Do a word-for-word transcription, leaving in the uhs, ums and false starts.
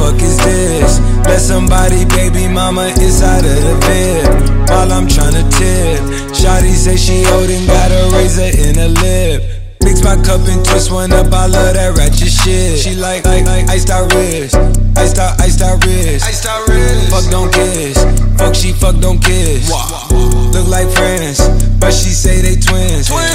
fuck is this? Let somebody baby mama inside of the bed while I'm tryna tip. Shawty say she old and got a razor in her lip. Mix my cup and twist one up, I love that ratchet shit. She like, like, like iced out wrist, iced out, iced out wrist, iced out wrist. Fuck don't kiss, fuck she fuck don't kiss. Look like friends, but she say they twins.